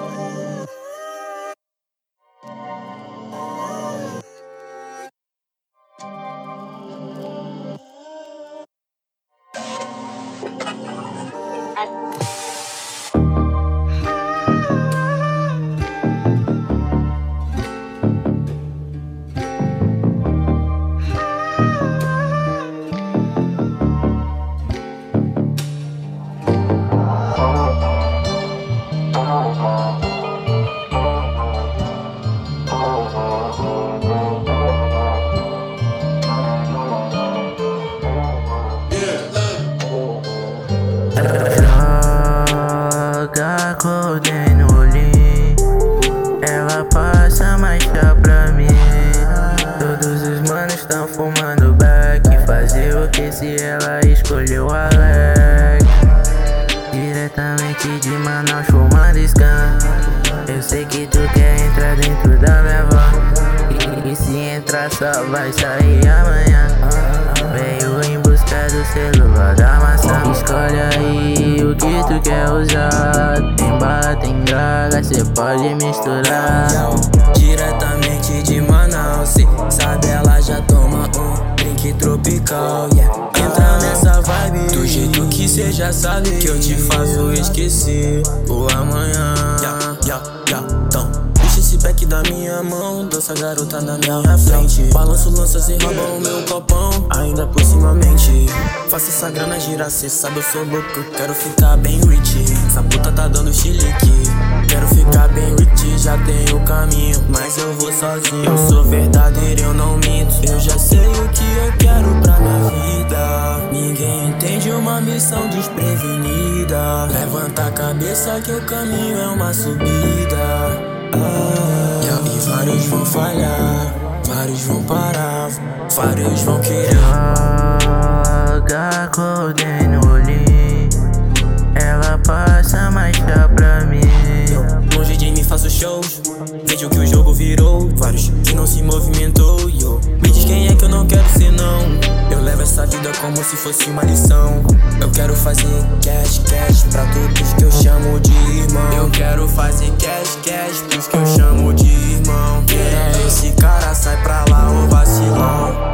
Joga codeine no olhinho, ela passa mais chá pra mim. Todos os manos tão fumando back. Fazer o que se ela escolheu a leg? Diretamente de Manaus fumando scan. Eu sei que tu quer entrar dentro da minha van, e se entrar só vai sair amanhã. Veio em busca do celular da maçã. Escolhe aí o que tu quer usar. Tem bala, tem droga, cê pode misturar. Diretamente de Manaus, cê sabe, ela já toma um drink tropical, yeah. Entra nessa vibe do jeito que cê já sabe, que eu te faço esquecer o amanhã. Então puxa esse back da minha mão, dança garota na minha frente. Balanço, lanças e rouba o meu copão, ainda por cima mente. Faça essa grana girar, cê sabe eu sou louco, eu quero ficar bem rich. Essa puta tá dando chilique. Quero ficar bem rich, já tenho o caminho, mas eu vou sozinho. Eu sou verdadeiro, eu não minto. Eu já sei o que eu quero pra minha vida. Ninguém entende uma missão desprevenida. Levanta a cabeça que o caminho é uma subida. E vários vão falhar, vários vão parar, vários vão querer. Joga codeine no olhinho, ela passa mais chá pra mim. Longe de mim faço shows, vejo que o jogo virou. Vários que não se movimentou, yo. Me diz quem é que eu não quero ser, não. Eu levo essa vida como se fosse uma lição. Eu quero fazer cash pra todos que eu chamo de irmão. Eu quero fazer cash pros que eu chamo de irmão. Quem é esse cara? Sai pra lá, ô vacilão.